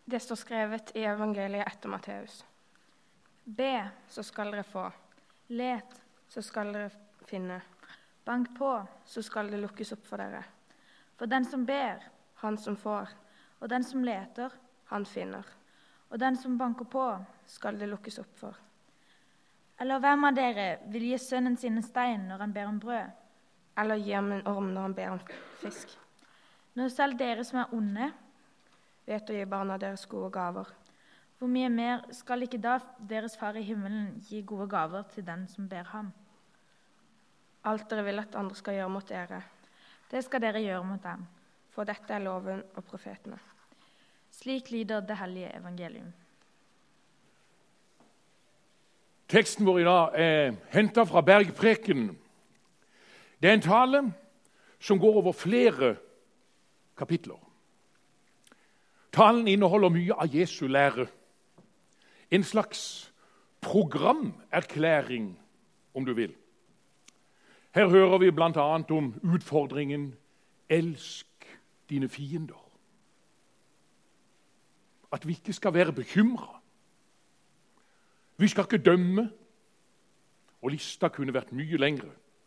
Det står skrevet i evangeliet etter Matteus. Be, så skal dere få. Let, så skal dere finne. Bank på, så skal det lukkes opp for dere. For den som ber, han som får. Og den som leter, han finner. Og den som banker på, skal det lukkes opp for. Eller hvem av dere vil gi sønnen sin en stein når han ber om brød? Eller gi ham en orm når han ber om fisk? Når selv dere som er onde, vet å gi barna deres gode gaver, hvor mye mer skal ikke da deres far i himmelen gi gode gaver til den som ber ham? Alt dere vil at andre skal gjøre mot dere, det skal dere gjøre mot dem, for dette er loven og profetene. Slik lyder det hellige evangelium. Teksten vår i dag er hentet fra Bergprekenen. Det er en tale som går over flere kapitler. Talen inneholder mye av Jesu lære. En slags programerklæring, om du vil. Her hører vi blant annet om utfordringen «Elsk dine fiender». At vi ikke skal være bekymret. Vi skal ikke dømme, og lista kunne vært mye lengre.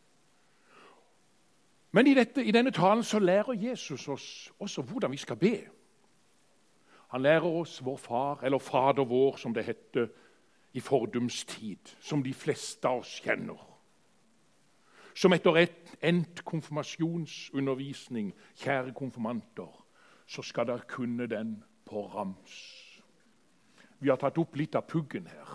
Men i denne talen så lærer Jesus oss også hvordan vi skal be. Han lærer oss vår far, eller Fader vår, som det hette i fordums tid, som de fleste av oss kjenner. Som etter endt konfirmasjonsundervisning, kjære konfirmanter, så skal dere kunne den på rams. Vi har tatt opp litt av puggen her.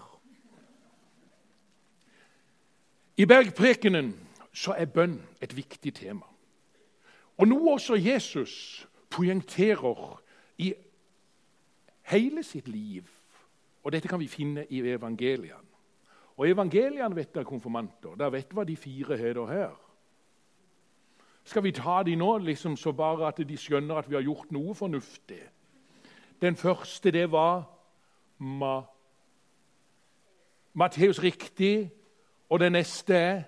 I Bergprekenen så er bønn et viktig tema. Og noe også Jesus poengterer i hele sitt liv. Og dette kan vi finne i evangeliene. Og evangeliene vet dere konfirmanter, der vet hva de 4 heter her. Skal vi ta de nå, liksom så bare at de skjønner at vi har gjort noe fornuftig? Den første, det var Matteus riktig, og den neste er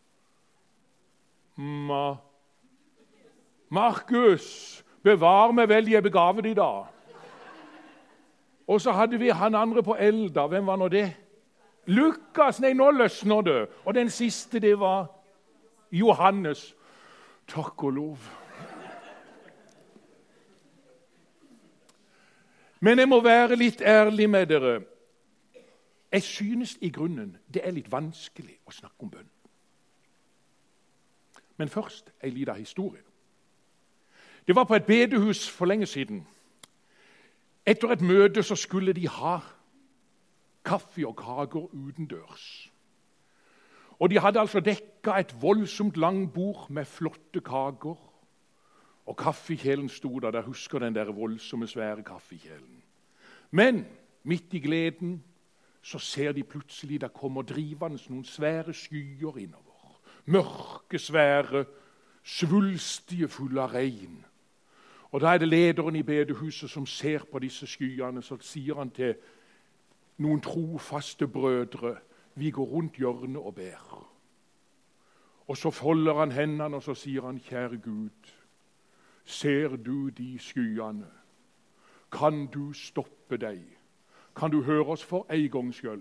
Markus, bevar meg vel, jeg begaver de da. Og så hadde vi han andre på Elda, hvem var nå det? Lukas, nei, nå løsner det. Og den siste, det var Johannes. Takk og lov. Men jeg må være litt ærlig med dere. Jeg synes i grunnen det er litt vanskelig å snakke om bønn. Men først en liten historie. Det var på et bedehus for lenge siden. Etter et møte så skulle de ha kaffe og kaker utendørs. Og de hadde altså dekket et voldsomt langbord med flotte kaker. Og kaffekjelen sto der. Der husker den der voldsomme, svære kaffekjelen. Men midt i gleden så ser de plutselig der kommer drivende noen svære skyer innover. Mørke, svære, svulstige, fulle av regn. Og da er det lederen i bedehuset som ser på disse skyene, så sier han til noen trofaste brødre, vi går rundt hjørnet og ber. Og så folder han hendene, og så sier han, kjære Gud, ser du de skyene? Kan du stoppe deg? Kan du høre oss for en gang skyld?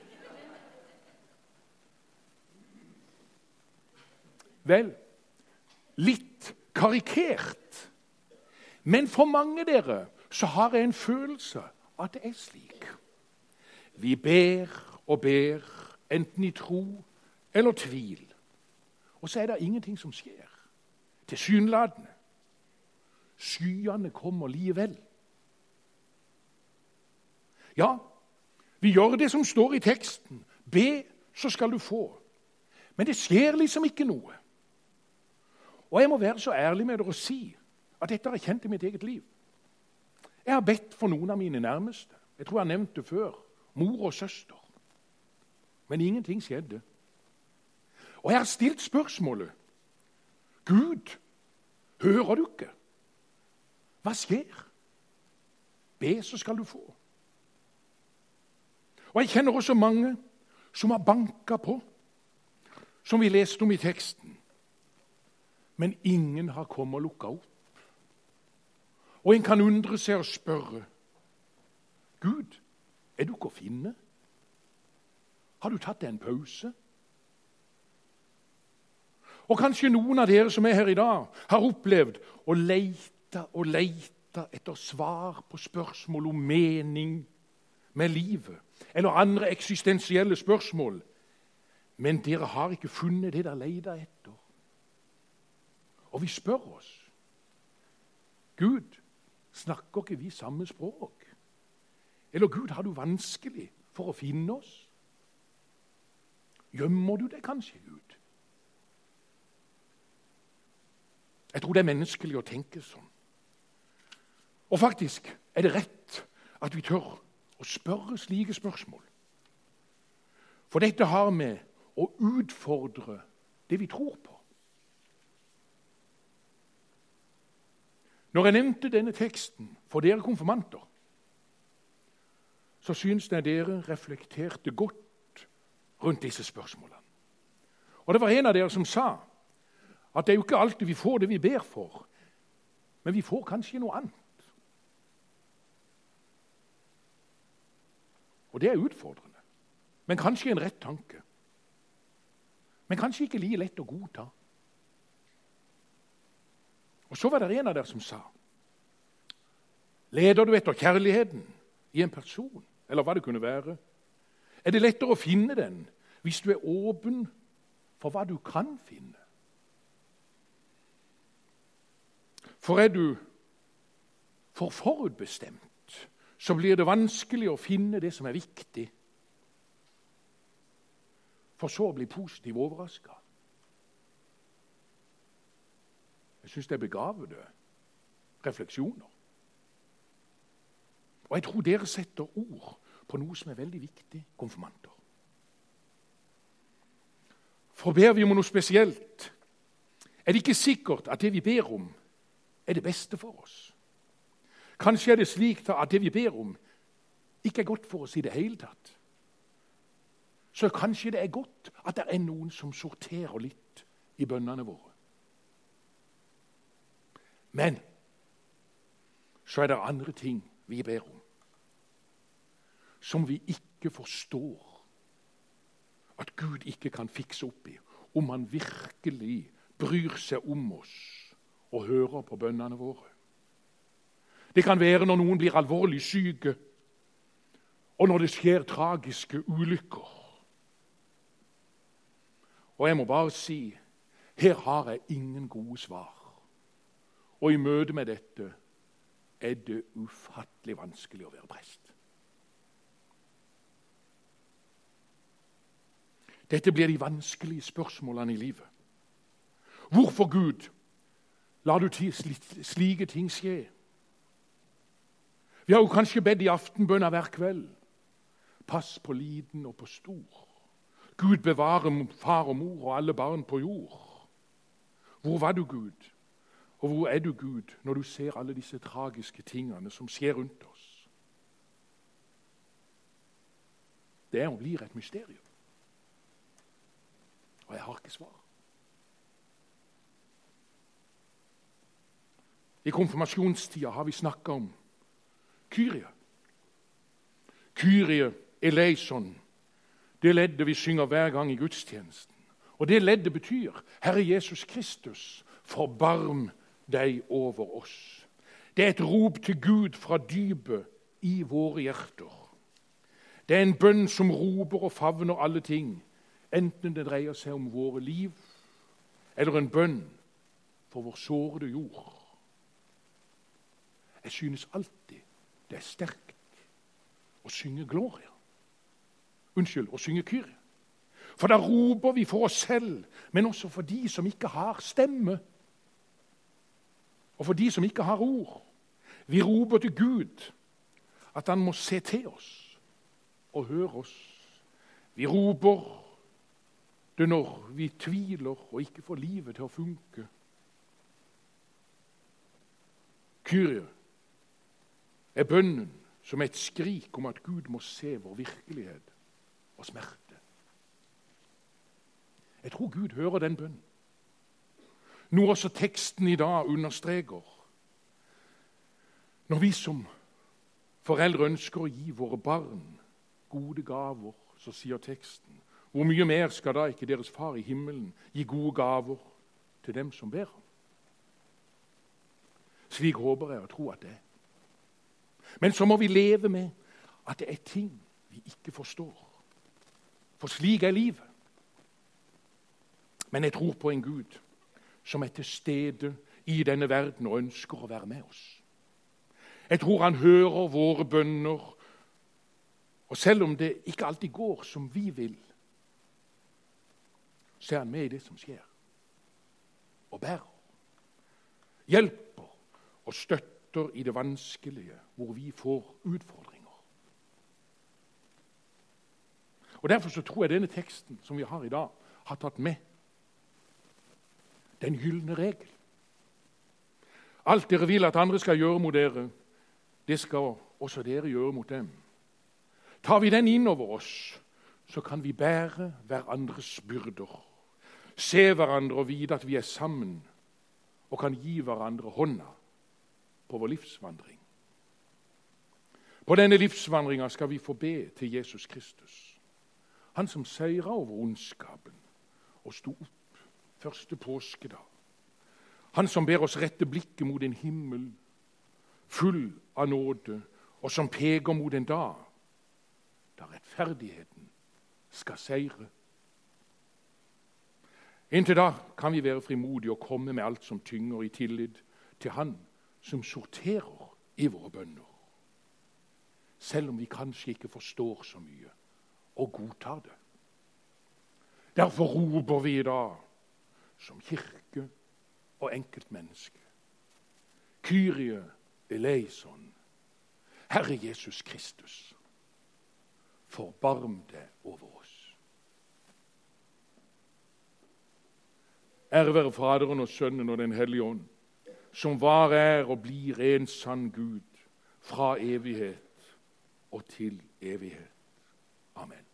Vel, litt karikert. Men for mange dere så har jeg en følelse at det er slik. Vi ber og ber, enten i tro eller tvil. Og så er det ingenting som skjer. Tilsynelatende. Skyene kommer likevel. Ja, vi gjør det som står i teksten. Be, så skal du få. Men det skjer liksom ikke noe. Og jeg må være så ærlig med dere å si at dette har jeg kjent i mitt eget liv. Jeg har bedt for noen av mine nærmeste. Jeg tror jeg har nevnt det før. Mor og søster. Men ingenting skjedde. Og jeg har stilt spørsmålet. Gud, hører du ikke? Hva skjer? Be, så skal du få. Og jeg kjenner også mange som har banket på, som vi leste om i teksten. Men ingen har kommet og lukket opp. Og en kan undre seg og spørre, Gud, er du ikke å finne? Har du tatt deg en pause? Og kanskje noen av dere som er her i dag, har opplevd å leite etter svar på spørsmål om mening med livet, eller andre eksistensielle spørsmål, men dere har ikke funnet det dere leter etter. Og vi spør oss, Gud, snakker ikke vi samme språk? Eller Gud, har du vanskelig for å finne oss? Gjemmer du deg kanskje, Gud? Jeg tror det er menneskelig å tenke sånn. Og faktisk er det rett at vi tør å spørre slike spørsmål. For dette har med å utfordre det vi tror på. Når jeg nevnte denne teksten for dere konfirmanter, så synes jeg dere reflekterte godt rundt disse spørsmålene. Og det var en av dere som sa at det er jo ikke alltid vi får det vi ber for, men vi får kanskje noe annet. Og det er utfordrende, men kanskje en rett tanke. Men kanskje ikke like lett å godta. Og så var det en av dere som sa, leder du etter kjærligheten i en person, eller hva det kunne være? Er det lettere å finne den hvis du er åpen for hva du kan finne? For er du for forutbestemt, så blir det vanskelig å finne det som er viktig, for så å bli positivt overrasket. Jeg synes det er begavede refleksjoner. Og jeg tror dere setter ord på noe som er veldig viktig, konfirmanter. For ber vi om noe spesielt, er det ikke sikkert at det vi ber om, er det beste for oss. Kanskje er det slik at det vi ber om, ikke er godt for oss i det hele tatt. Så kanskje det er godt at det er noen som sorterer litt i bønnene våre. Men så er det andre ting vi ber om, som vi ikke forstår at Gud ikke kan fikse opp i, om han virkelig bryr seg om oss og hører på bønnene våre. Det kan være når noen blir alvorlig syke, og når det skjer tragiske ulykker. Og jeg må bare si, her har jeg ingen gode svar. Og i møte med dette er det ufattelig vanskelig å være prest. Dette blir de vanskelige spørsmålene i livet. Hvorfor, Gud, lar du slike ting skje? Vi har jo kanskje bedt i aftenbønner hver kveld. Pass på liten og på stor. Gud bevare far og mor og alle barn på jord. Hvor var du, Gud? Og hvor er du, Gud, når du ser alle disse tragiske tingene som skjer rundt oss? Det er og blir et mysterium. Og jeg har ikke svar. I konfirmasjonstida har vi snakket om Kyrie. Kyrie eleison. Det leddet vi synger hver gang i gudstjenesten. Og det leddet betyr, Herre Jesus Kristus, forbarm deg over oss. Det er et rop til Gud fra dypet i våre hjerter. Det er en bønn som roper og favner alle ting, enten det dreier seg om våre liv, eller en bønn for vår sårede jord. Jeg synes alltid det er sterkt å synge Gloria. Unnskyld, å synge Kyrie. For da roper vi for oss selv, men også for de som ikke har stemme. Og for de som ikke har ord. Vi roper til Gud at han må se til oss og høre oss. Vi roper det når vi tviler og ikke får livet til å funke. Kyrie er bønnen som et skrik om at Gud må se vår virkelighet og smerte. Jeg tror Gud hører den bønnen. Noe også teksten i dag understreker. Når vi som Foreldre ønsker å gi våre barn gode gaver, så sier teksten. Hvor mye mer skal da ikke deres far i himmelen gi gode gaver til dem som ber ham? Slik håper jeg og tror at det er. Men så må vi leve med at det er ting vi ikke forstår. For slik er livet. Men jeg tror på en Gud som er til stede i denne verden og ønsker å være med oss. Jeg tror han hører våre bønner, og selv om det ikke alltid går som vi vil, så er han med i det som skjer, og bærer, hjelper og støtter i det vanskelige, hvor vi får utfordringer. Og derfor så tror jeg denne teksten som vi har i dag, har tatt med den gyldne regel. Alt dere vil at andre skal gjøre mot dere, det skal også dere gjøre mot dem. Tar vi den inn over oss, så kan vi bære hverandres byrder, se hverandre og vite at vi er sammen, og kan gi hverandre hånda på vår livsvandring. På denne livsvandringa skal vi få be til Jesus Kristus, han som seiret over ondskapen og sto opp første påskedag. Han som ber oss rette blikket mot en himmel full av nåde, og som peker mot en dag da rettferdigheten skal seire. Inntil da kan vi være frimodige og komme med alt som tynger i tillit til han som sorterer i våre bønner. Selv om vi kanskje ikke forstår så mye og godtar det. Derfor roper vi i dag som kirke og enkeltmenneske: Kyrie eleison, Herre Jesus Kristus, forbarm deg over oss. Ære være Faderen og Sønnen og Den hellige ånd, som var, er og blir en sann Gud, fra evighet og til evighet. Amen.